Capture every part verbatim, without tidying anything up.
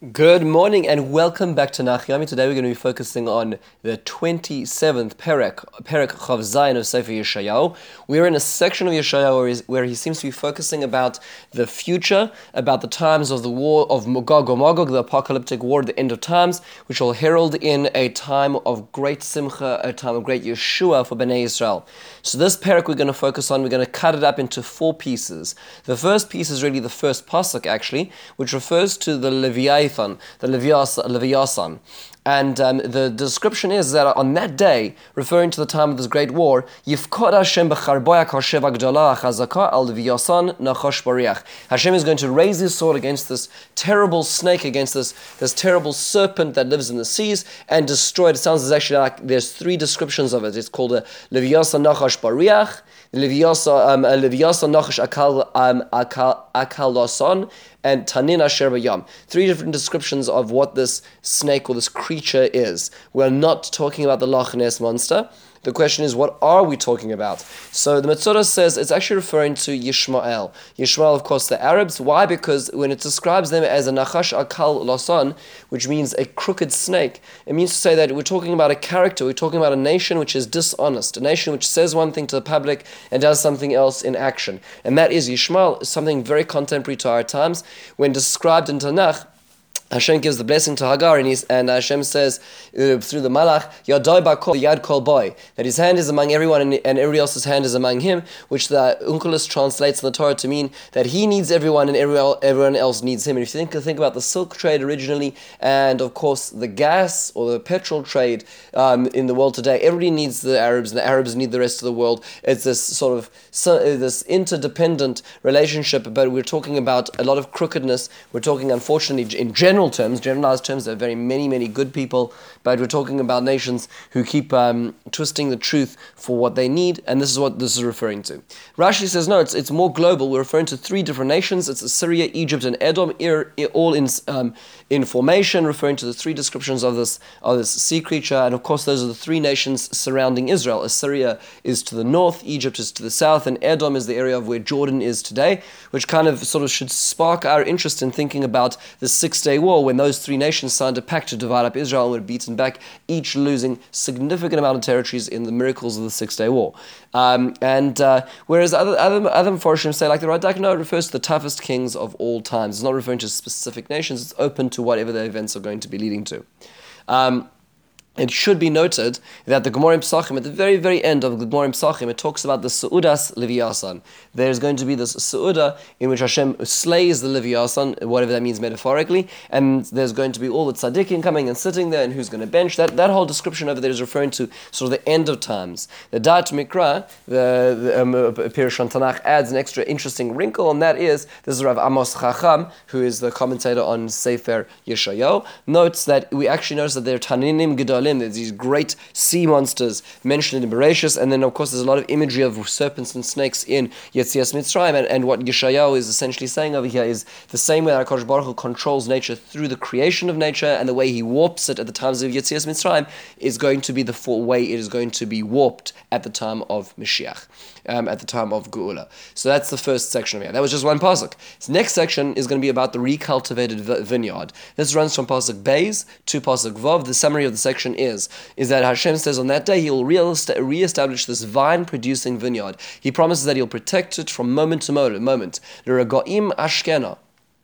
Good morning and welcome back to Nach Yomi. Today we're going to be focusing on the twenty-seventh Perek, Perek Chav Zayin of Sefer Yeshayahu. We're in a section of Yeshayahu where, where he seems to be focusing about the future, about the times of the war of Magog or Magog, the apocalyptic war at the end of times, which will herald in a time of great simcha, a time of great Yeshua for Bnei Israel. So this Perek we're going to focus on, we're going to cut it up into four pieces. The first piece is really the first pasuk actually, which refers to the Leviathan, the Leviathan. And um, the description is that on that day, referring to the time of this great war, Yifkod Hashem b'charboya kasheva gdola chazaka al Leviathan nachosh bariach. Hashem is going to raise his sword against this terrible snake, against this, this terrible serpent that lives in the seas, and destroy it. It sounds actually like there's three descriptions of it. It's called a Leviathan nachosh bariach, Leviathan nachosh akal um, akal akaloson, and Tanin Asher Bayam. Three different descriptions of what this snake or this creature is. We're not talking about the Loch Ness monster. The question is, what are we talking about? So the Metzora says it's actually referring to Yishmael. Yishmael, of course, the Arabs. Why? Because when it describes them as a Nachash Akal Lasan, which means a crooked snake, it means to say that we're talking about a character, we're talking about a nation which is dishonest, a nation which says one thing to the public and does something else in action. And that is Yishmael, something very contemporary to our times. When described in Tanakh, Hashem gives the blessing to Hagar, and, he's, and Hashem says uh, through the Malach, Yadai Bakol, Yad Kol Boy, that his hand is among everyone and, and everybody else's hand is among him, which the Unkelus translates in the Torah to mean that he needs everyone and everyone, everyone else needs him. And if you think, think about the silk trade originally, and of course the gas or the petrol trade um, in the world today, everybody needs the Arabs and the Arabs need the rest of the world. It's this sort of so, uh, this interdependent relationship, but we're talking about a lot of crookedness. We're talking, unfortunately, in general terms, generalized terms, there are very many, many good people, but we're talking about nations who keep um, twisting the truth for what they need, and this is what this is referring to. Rashi says, no, it's it's more global. We're referring to three different nations. It's Assyria, Egypt, and Edom, all in um, in formation, referring to the three descriptions of this of this sea creature, and of course those are the three nations surrounding Israel. Assyria is to the north, Egypt is to the south, and Edom is the area of where Jordan is today, which kind of sort of should spark our interest in thinking about the Six-Day War, when those three nations signed a pact to divide up Israel and were beaten back, each losing significant amount of territories in the miracles of the Six-Day War. Um, and uh, whereas other other other Mepharshim say, like the Radak, no, it refers to the toughest kings of all times. It's not referring to specific nations. It's open to whatever the events are going to be leading to. Um, It should be noted that the Gemara in Pesachim, at the very, very end of the Gemara in Pesachim, it talks about the Seudas Leviathan. There's going to be this Seuda in which Hashem slays the Leviathan, whatever that means metaphorically, and there's going to be all the tzaddikim coming and sitting there, and who's going to bench. That that whole description over there is referring to sort of the end of times. The Da'at Mikra, the, the um, Pirush on Tanakh, adds an extra interesting wrinkle, and that is, this is Rav Amos Chacham, who is the commentator on Sefer Yeshayahu, notes that we actually notice that there are Taninim Gedol. There's these great sea monsters mentioned in Bereshis, and then of course there's a lot of imagery of serpents and snakes in Yetzias Mitzrayim, and, and what Yeshayahu is essentially saying over here is the same way that HaKadosh Baruch Hu controls nature through the creation of nature, and the way he warps it at the times of Yetzias Mitzrayim is going to be the full way it is going to be warped at the time of Mashiach, um, at the time of Geula. So that's the first section of here. That was just one pasuk. This next section is going to be about the recultivated vineyard. This runs from pasuk Beis to pasuk Vav. The summary of the section is, is that Hashem says on that day he will re-establish this vine-producing vineyard. He promises that he'll protect it from moment to moment. moment. L'regoim ashkena.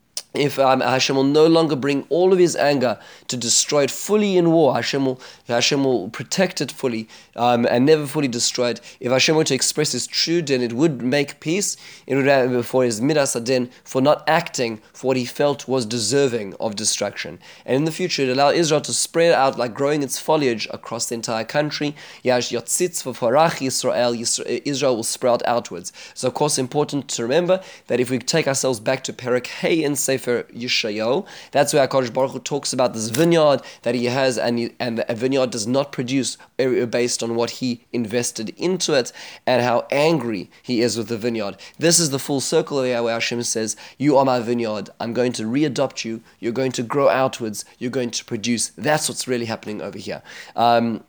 If um, Hashem will no longer bring all of his anger to destroy it fully in war, Hashem will, Hashem will protect it fully um, and never fully destroy it. If Hashem were to express his true din, it would make peace. It would have for his midas adin, for not acting for what he felt was deserving of destruction. And in the future, it allowed Israel to spread out like growing its foliage across the entire country. Yash yotzitz v'farach Yisrael, Israel will sprout outwards. So of course, important to remember that if we take ourselves back to Perek Hey and Sefer Yeshayahu, that's where HaKadosh Baruch Hu talks about this vineyard that he has, and he, and the vineyard does not produce based on what he invested into it, and how angry he is with the vineyard. This is the full circle of where Hashem says, you are my vineyard, I'm going to readopt you, you're going to grow outwards, you're going to produce. That's what's really happening over here. Um,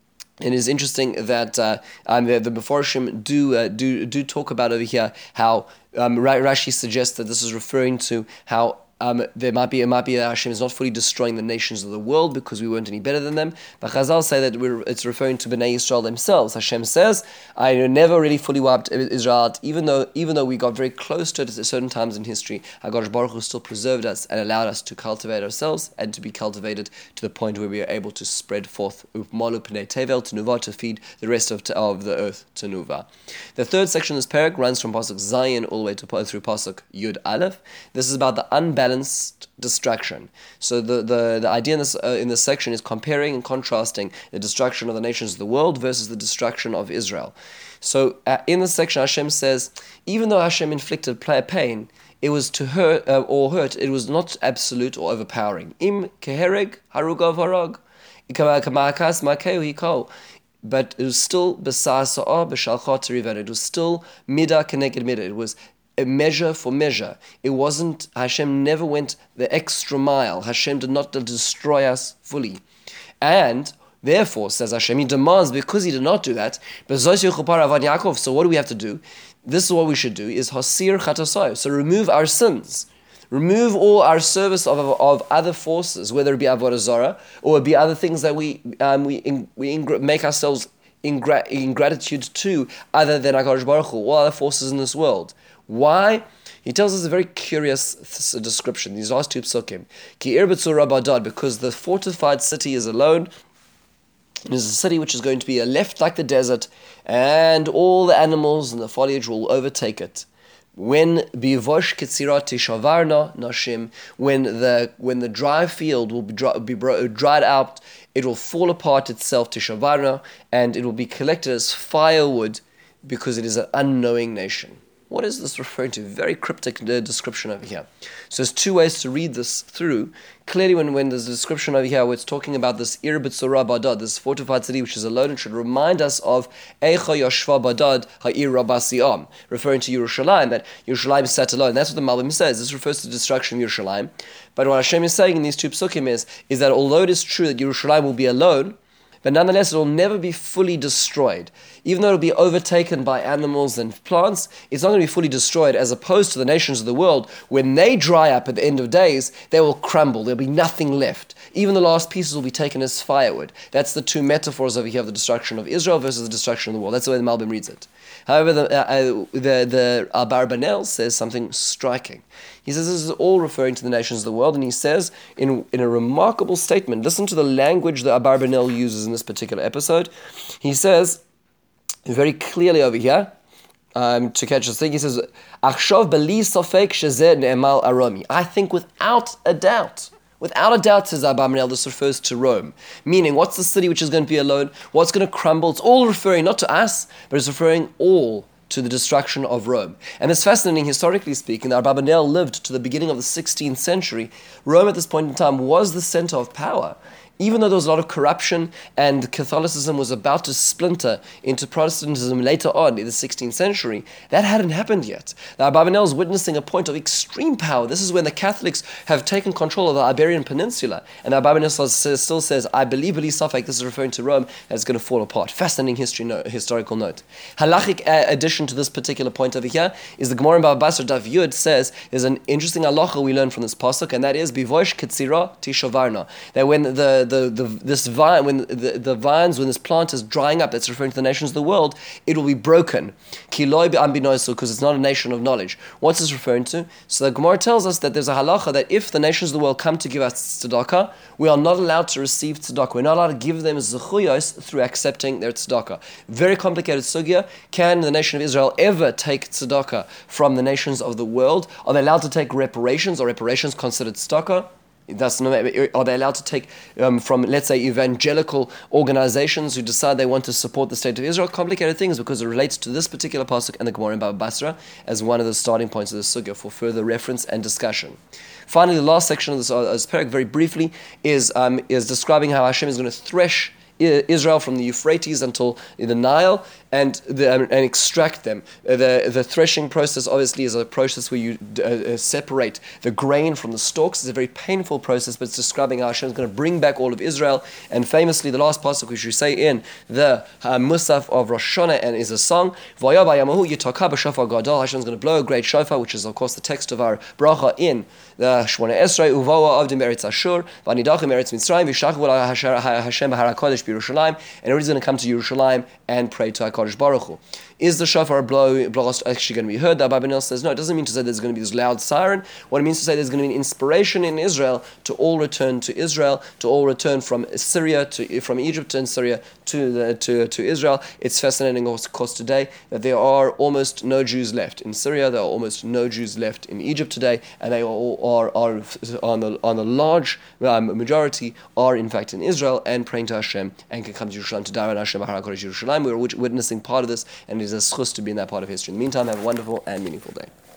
It is interesting that uh, um, the, the Mefarshim do uh, do do talk about over here how um, Rashi suggests that this is referring to how Um, there might be, it might be that Hashem is not fully destroying the nations of the world because we weren't any better than them. But Chazal say that we're, it's referring to Bnei Yisrael themselves. Hashem says, I never really fully wiped Israel out, even though even though we got very close to it at certain times in history. HaKadosh Baruch Hu still preserved us and allowed us to cultivate ourselves and to be cultivated to the point where we are able to spread forth Upmalu Pnei Tevel to Nuvah, to feed the rest of, of the earth to Nuvah. The third section of this parak runs from Pasuk Zayin all the way to through Pasuk Yud Aleph. This is about the unbalanced destruction. So the, the, the idea in this, uh, in this section is comparing and contrasting the destruction of the nations of the world versus the destruction of Israel. So uh, in this section, Hashem says, even though Hashem inflicted pain, it was to hurt uh, or hurt, it was not absolute or overpowering. Im kehereg harugav harag. But it was still besar sa'ah b'shalchot terivan. It was still midah keneged midah. It was a measure for measure. It wasn't, Hashem never went the extra mile. Hashem did not destroy us fully. And therefore, says Hashem, He demands, because He did not do that, so what do we have to do? This is what we should do, is hasir chatasai. So remove our sins. Remove all our service of, of other forces, whether it be avodah zarah or it be other things that we um, we in, we ingr- make ourselves ingra- ingratitude to, other than HaKadosh Baruch Hu, all other forces in this world. Why? He tells us a very curious th- description. These last two psukim. Ki ir b'tzura badad, because the fortified city is alone. It is a city which is going to be left like the desert, and all the animals and the foliage will overtake it. When bivosh ketzirat tishavarna nashim, when the when the dry field will be, dry, be dried out, it will fall apart itself tishavarna, and it will be collected as firewood, because it is an unknowing nation. What is this referring to? Very cryptic description over here. So there's two ways to read this through. Clearly, when, when there's a description over here where it's talking about this Ir B'tzura Badad, this fortified city which is alone, it should remind us of Eicha Yoshva Badad Ha'ir Rabbasiam, referring to Yerushalayim, that Yerushalayim sat alone. That's what the Malbim says. This refers to the destruction of Yerushalayim. But what Hashem is saying in these two psukim is, is that although it is true that Yerushalayim will be alone, but nonetheless, it will never be fully destroyed. Even though it will be overtaken by animals and plants, it's not going to be fully destroyed, as opposed to the nations of the world. When they dry up at the end of days, they will crumble. There will be nothing left. Even the last pieces will be taken as firewood. That's the two metaphors over here of the destruction of Israel versus the destruction of the world. That's the way the Malbim reads it. However, the uh, the, the Abarbanel says something striking. He says this is all referring to the nations of the world, and he says in, in a remarkable statement, listen to the language that Abarbanel uses in this particular episode. He says very clearly over here, um, to catch this thing, he says, Achshav beli sofek shezeh ne'emal aromi. I think without a doubt, without a doubt, says Abarbanel, this refers to Rome. Meaning, what's the city which is going to be alone? What's going to crumble? It's all referring not to us, but it's referring all to the destruction of Rome. And it's fascinating, historically speaking, that Abarbanel lived to the beginning of the sixteenth century. Rome at this point in time was the center of power. Even though there was a lot of corruption and Catholicism was about to splinter into Protestantism later on in the sixteenth century, that hadn't happened yet. Now, Abarbanel is witnessing a point of extreme power. This is when the Catholics have taken control of the Iberian Peninsula. And Abarbanel still says, I believe, believe, Safek, this is referring to Rome, that it's going to fall apart. Fascinating history note, historical note. Halachic addition to this particular point over here is the Gemara in Baba Basra Daf Yud says, there's an interesting halacha we learn from this pasuk, and that is, Bivosh Ketzira Tishavarna. That when the The, the this vine when the, the vines when this plant is drying up, that's referring to the nations of the world, it will be broken. Because it's not a nation of knowledge. What's this referring to? So the Gemara tells us that there's a halacha that if the nations of the world come to give us tzedakah, we are not allowed to receive tzedakah. We're not allowed to give them zechuyos through accepting their tzedakah. Very complicated sugya. Can the nation of Israel ever take tzedakah from the nations of the world? Are they allowed to take reparations? Are reparations considered tzedakah? That's no, are they allowed to take um, from, let's say, evangelical organizations who decide they want to support the state of Israel? Complicated things, because it relates to this particular pasuk and the Gemara in Baba Basra as one of the starting points of the sugya for further reference and discussion. Finally, the last section of this, uh, this parak, very briefly, is um, is describing how Hashem is going to thresh Israel from the Euphrates until the Nile and the, and extract them. The the threshing process obviously is a process where you uh, separate the grain from the stalks. It's a very painful process, but it's describing how Hashem is going to bring back all of Israel. And famously, the last pasuk which we say in the uh, Musaf of Rosh Hashanah and is a song. Hashem is going to blow a great shofar, which is of course the text of our bracha in the Shmona Esrei. Uvawa avdim eretz Ashur, vanidachim eretz Mitzrayim, v'shachvu Hashem b'har HaKodesh b'Yerushalayim, and everybody's going to come to Yerushalayim and pray to HaKadosh Baruch Hu. Is the shofar blow blast actually going to be heard? The Abarbanel says no. It doesn't mean to say there's going to be this loud siren. What it means to say there's going to be an inspiration in Israel to all return to Israel, to all return from Syria to from Egypt and Syria to the, to to Israel. It's fascinating, of course, today that there are almost no Jews left in Syria. There are almost no Jews left in Egypt today, and they all are, are on the on the large um, majority are in fact in Israel and praying to Hashem and can come to Yerushalayim to Daran Hashem B'Har HaKodesh Yerushalayim. We're witnessing part of this, and it is a schus to be in that part of history. In the meantime, have a wonderful and meaningful day.